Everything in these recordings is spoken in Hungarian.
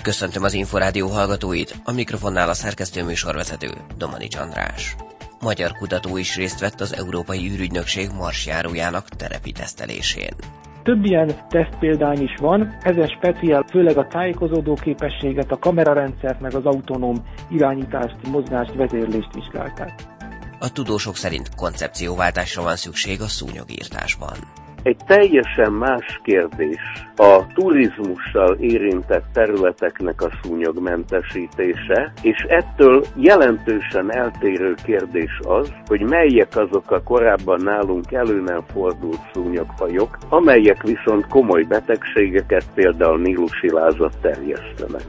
Köszöntöm az Inforádió hallgatóit, a mikrofonnál a szerkesztő műsorvezető, Domanics András. Magyar kutató is részt vett az Európai űrügynökség marsjárójának terepi tesztelésén. Több ilyen tesztpéldány is van, ezen speciál főleg a tájékozódó képességet, a kamerarendszert meg az autonóm irányítást, mozgást, vezérlést vizsgálták. A tudósok szerint koncepcióváltásra van szükség a szúnyogírtásban. Egy teljesen más kérdés a turizmussal érintett területeknek a szúnyogmentesítése, és ettől jelentősen eltérő kérdés az, hogy melyek azok a korábban nálunk elő nem fordult szúnyogfajok, amelyek viszont komoly betegségeket, például nílusi lázat terjesztenek.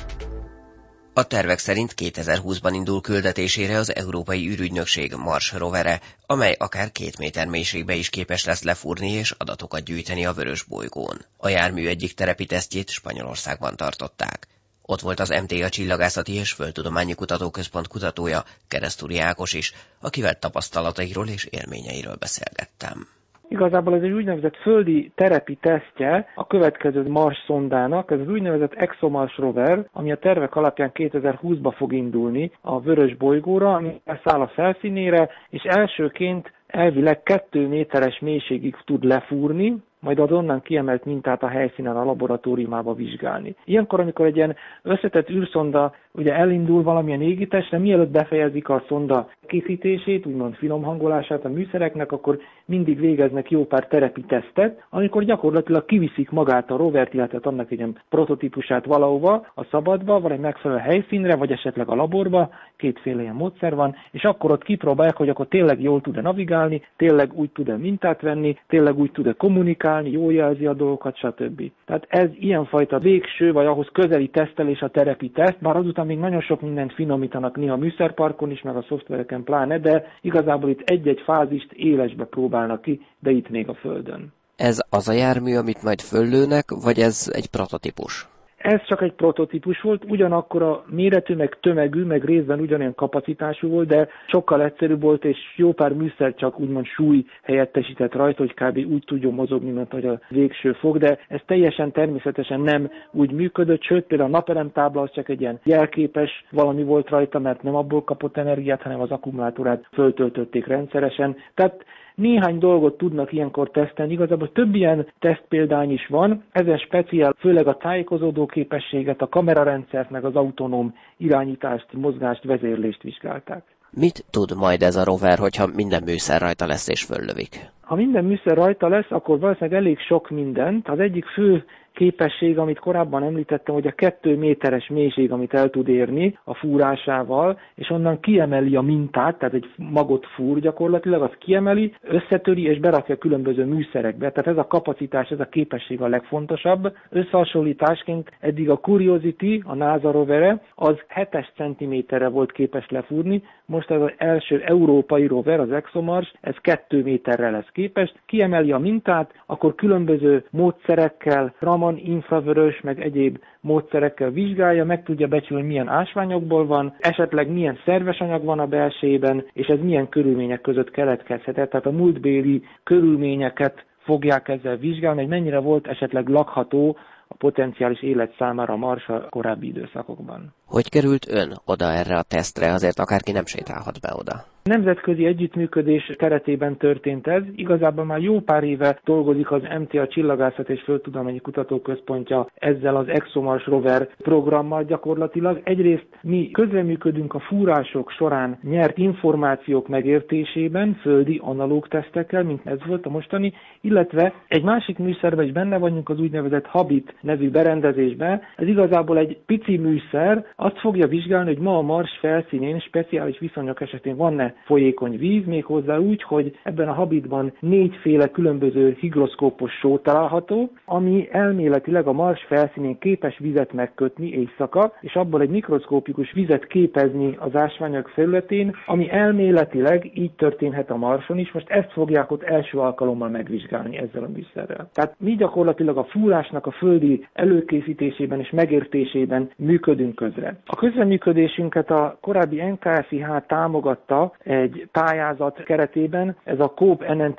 A tervek szerint 2020-ban indul küldetésére az Európai űrügynökség Mars rovere, amely akár 2 méter mélységbe is képes lesz lefúrni és adatokat gyűjteni a vörös bolygón. A jármű egyik terepi tesztjét Spanyolországban tartották. Ott volt az MTA Csillagászati és Földtudományi Kutatóközpont kutatója, Keresztúri Ákos is, akivel tapasztalatairól és élményeiről beszélgettem. Igazából ez egy úgynevezett földi terepi tesztje a következő Mars szondának, ez az úgynevezett ExoMars rover, ami a tervek alapján 2020-ba fog indulni a vörös bolygóra, ami száll a felszínére, és elsőként elvileg 2 méteres mélységig tud lefúrni, majd az onnan kiemelt mintát a helyszínen a laboratóriumába vizsgálni. Ilyenkor, amikor egy ilyen összetett űrszonda ugye elindul valamilyen égitestre, mielőtt befejezik a szonda készítését, úgymond finomhangolását a műszereknek, akkor mindig végeznek jó pár terepi tesztet, amikor gyakorlatilag kiviszik magát a rovert, illetve annak egy ilyen prototípusát valahova, a szabadba, vagy egy megfelelő helyszínre, vagy esetleg a laborba, 2 ilyen módszer van, és akkor ott kipróbálják, hogy akkor tényleg jól tud-e navigálni, tényleg úgy tud-e mintát venni, tényleg úgy tud-e kommunikálni, jól jelzi a dolgokat, stb. Tehát ez ilyenfajta végső, vagy ahhoz közeli tesztelés a terepi teszt, bár azután még nagyon sok mindent finomítanak néha a műszerparkon is, meg a szoftvereken pláne, de igazából itt egy-egy fázist élesbe próbálnak ki, de itt még a Földön. Ez az a jármű, amit majd föllőnek, vagy ez egy prototípus? Ez csak egy prototípus volt, ugyanakkor a méretű, meg tömegű, meg részben ugyanolyan kapacitású volt, de sokkal egyszerűbb volt, és jó pár műszer csak úgymond súly helyettesített rajta, hogy kb. Úgy tudjon mozogni, mint hogy a végső fog, de ez teljesen természetesen nem úgy működött, sőt például a napelemtábla az csak egy ilyen jelképes valami volt rajta, mert nem abból kapott energiát, hanem az akkumulátorát föltöltötték rendszeresen. Tehát néhány dolgot tudnak ilyenkor tesztelni, igazából több ilyen tesztpéldány is van, ezen speciál főleg a tájékozódó képességet, a kamerarendszert, meg az autonóm irányítást, mozgást, vezérlést vizsgálták. Mit tud majd ez a rover, hogyha minden műszer rajta lesz és föllövik? Ha minden műszer rajta lesz, akkor valószínűleg elég sok mindent. Az egyik fő képesség, amit korábban említettem, hogy a 2 méteres mélység, amit el tud érni a fúrásával, és onnan kiemeli a mintát, tehát egy magot fúr gyakorlatilag, az kiemeli, összetöri és berakja különböző műszerekbe. Tehát ez a kapacitás, ez a képesség a legfontosabb. Összehasonlításként eddig a Curiosity, a NASA rovere, az 7 centiméterre volt képes lefúrni, most ez az első európai rover, az ExoMars, ez 2 méterre lesz képes, kiemeli a mintát, akkor különböző módszerekkel, Raman, infravörös, meg egyéb módszerekkel vizsgálja, meg tudja becsülni, milyen ásványokból van, esetleg milyen szerves anyag van a belsejében, és ez milyen körülmények között keletkezhetett. Tehát a múltbéli körülményeket fogják ezzel vizsgálni, hogy mennyire volt esetleg lakható a potenciális élet számára a Mars a korábbi időszakokban. Hogy került ön oda erre a tesztre, azért akárki nem sétálhat be oda? Nemzetközi együttműködés keretében történt ez. Igazából már jó pár éve dolgozik az MTA Csillagászat és Földtudományi Kutatóközpontja ezzel az ExoMars rover programmal gyakorlatilag. Egyrészt mi közreműködünk a fúrások során nyert információk megértésében, földi analóg tesztekkel, mint ez volt a mostani, illetve egy másik műszerben is benne vagyunk, az úgynevezett Habit nevű berendezésben. Ez igazából egy pici műszer, azt fogja vizsgálni, hogy ma a Mars felszínén speciális viszonyok esetén van-e folyékony víz, méghozzá úgy, hogy ebben a Habitban 4 féle különböző higroszkópos só található, ami elméletileg a Mars felszínén képes vizet megkötni éjszaka, és abból egy mikroszkópikus vizet képezni az ásványok felületén, ami elméletileg így történhet a Marson is. Most ezt fogják ott első alkalommal megvizsgálni ezzel a műszerrel. Tehát mi gyakorlatilag a fúrásnak a földi műszaki előkészítésében és megértésében működünk közre. A közreműködésünket a korábbi NKFIH támogatta egy pályázat keretében, ez a COPE NN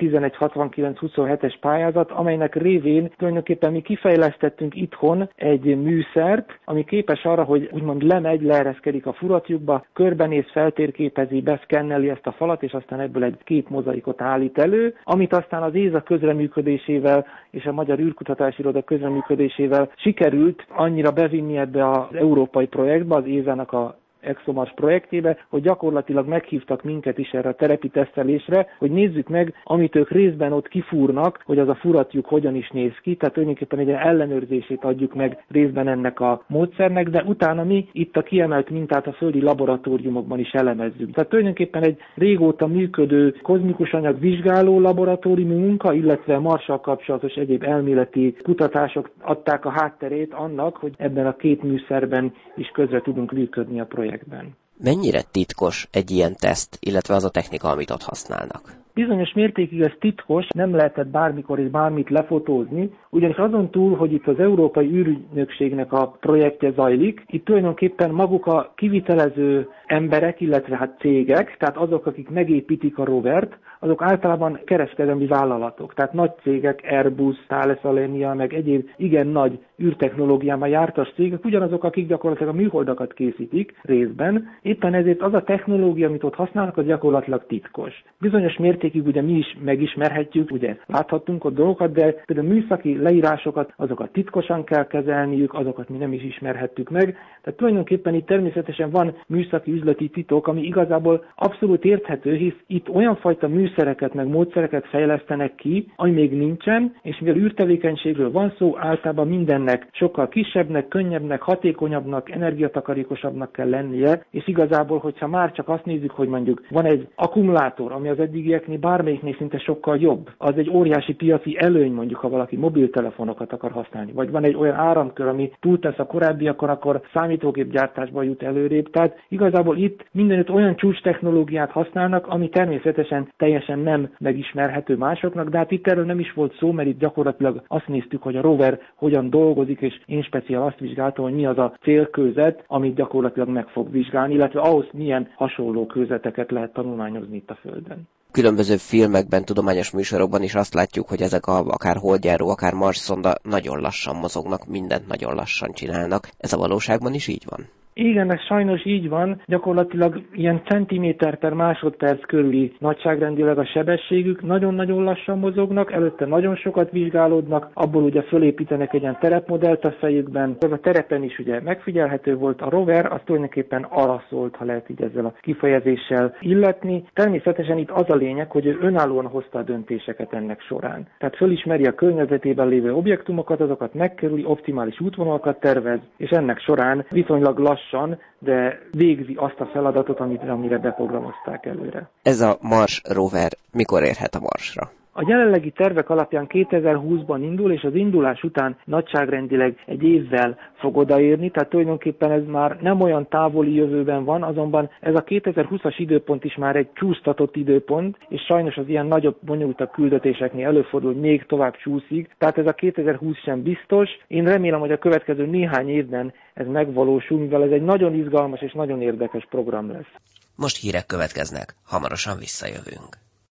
116927-es pályázat, amelynek révén tulajdonképpen mi kifejlesztettünk itthon egy műszert, ami képes arra, hogy úgymond leereszkedik a furatjukba, körbenéz, feltérképezi, beszkenneli ezt a falat, és aztán ebből egy képmozaikot állít elő, amit aztán az ÉZA közreműködésével és a Magyar űrkutatási Iroda közreműködésével sikerült annyira bevinni ebbe az európai projektbe, az ÉZA-nak a ExoMars projektjébe, hogy gyakorlatilag meghívtak minket is erre a terepi tesztelésre, hogy nézzük meg, amit ők részben ott kifúrnak, hogy az a furatjuk hogyan is néz ki, tehát tulajdonképpen egy ellenőrzését adjuk meg részben ennek a módszernek, de utána mi itt a kiemelt mintát a földi laboratóriumokban is elemezzük. Tehát tulajdonképpen egy régóta működő kozmikus anyag vizsgáló laboratóriumi munka, illetve Marssal kapcsolatos egyéb elméleti kutatások adták a hátterét annak, hogy ebben a két műszerben is közre tudunk működni a projektben. Mennyire titkos egy ilyen teszt, illetve az a technika, amit ott használnak? Bizonyos mértékig ez titkos, nem lehetett bármikor és bármit lefotózni, ugyanis azon túl, hogy itt az Európai űrügynökségnek a projektje zajlik, itt tulajdonképpen maguk a kivitelező emberek, illetve hát cégek, tehát azok, akik megépítik a rovert, azok általában kereskedelmi vállalatok, tehát nagy cégek, Airbus, Thales Alenia, meg egyéb igen nagy űrtechnológiában jártas cégek, ugyanazok, akik gyakorlatilag a műholdakat készítik részben. Éppen ezért az a technológia, amit ott használnak, az gyakorlatilag titkos. Bizonyos mértékig ugye mi is megismerhetjük, ugye láthattunk ott dolgokat, de például műszaki leírásokat, azokat titkosan kell kezelniük, azokat mi nem is ismerhettük meg. Tehát tulajdonképpen itt természetesen van műszaki üzleti titok, ami igazából abszolút érthető, hisz itt olyan fajta műszereket meg módszereket fejlesztenek ki, ami még nincsen, és mivel űrtevékenységről van szó, általában mindennek sokkal kisebbnek, könnyebbnek, hatékonyabbnak, energiatakarékosabbnak kell lennie, és igazából, hogyha már csak azt nézzük, hogy mondjuk van egy akkumulátor, ami az eddigieknél bármelyiknél szinte sokkal jobb, az egy óriási piaci előny, mondjuk, ha valaki mobiltelefonokat akar használni, vagy van egy olyan áramkör, ami túltesz a korábbiakon, akkor számítógépgyártásban jut előrébb. Tehát igazából itt mindenütt olyan csúcs technológiát használnak, ami természetesen teljesen nem megismerhető másoknak, de hát itt erről nem is volt szó, mert itt gyakorlatilag azt néztük, hogy a rover hogyan dolgozik, és én speciál azt vizsgáltam, hogy mi az a célkőzet, amit gyakorlatilag meg fog vizsgálni, illetve ahhoz milyen hasonló kőzeteket lehet tanulmányozni itt a Földön. Különböző filmekben, tudományos műsorokban is azt látjuk, hogy ezek akár holdjáró, akár Mars szonda nagyon lassan mozognak, mindent nagyon lassan csinálnak. Ez a valóságban is így van? Igen, ez sajnos így van, gyakorlatilag ilyen centiméter per másodperc körüli nagyságrendileg a sebességük, nagyon-nagyon lassan mozognak, előtte nagyon sokat vizsgálódnak, abból ugye fölépítenek egy ilyen terepmodellt a fejükben, ez a terepen is ugye megfigyelhető volt, a rover az tulajdonképpen arra szólt, ha lehet így ezzel a kifejezéssel illetni. Természetesen itt az a lényeg, hogy ő önállóan hozta a döntéseket ennek során. Tehát fölismeri a környezetében lévő objektumokat, azokat megkerüli, optimális útvonalakat tervez, és ennek során viszonylag lassan, de végzi azt a feladatot, amire beprogramozták előre. Ez a Mars rover mikor érhet a Marsra? A jelenlegi tervek alapján 2020-ban indul, és az indulás után nagyságrendileg egy évvel fog odaérni, tehát tulajdonképpen ez már nem olyan távoli jövőben van, azonban ez a 2020-as időpont is már egy csúsztatott időpont, és sajnos az ilyen nagyobb, bonyolultabb küldetéseknél előfordul, hogy még tovább csúszik, tehát ez a 2020 sem biztos. Én remélem, hogy a következő néhány évben ez megvalósul, mivel ez egy nagyon izgalmas és nagyon érdekes program lesz. Most hírek következnek, hamarosan visszajövünk.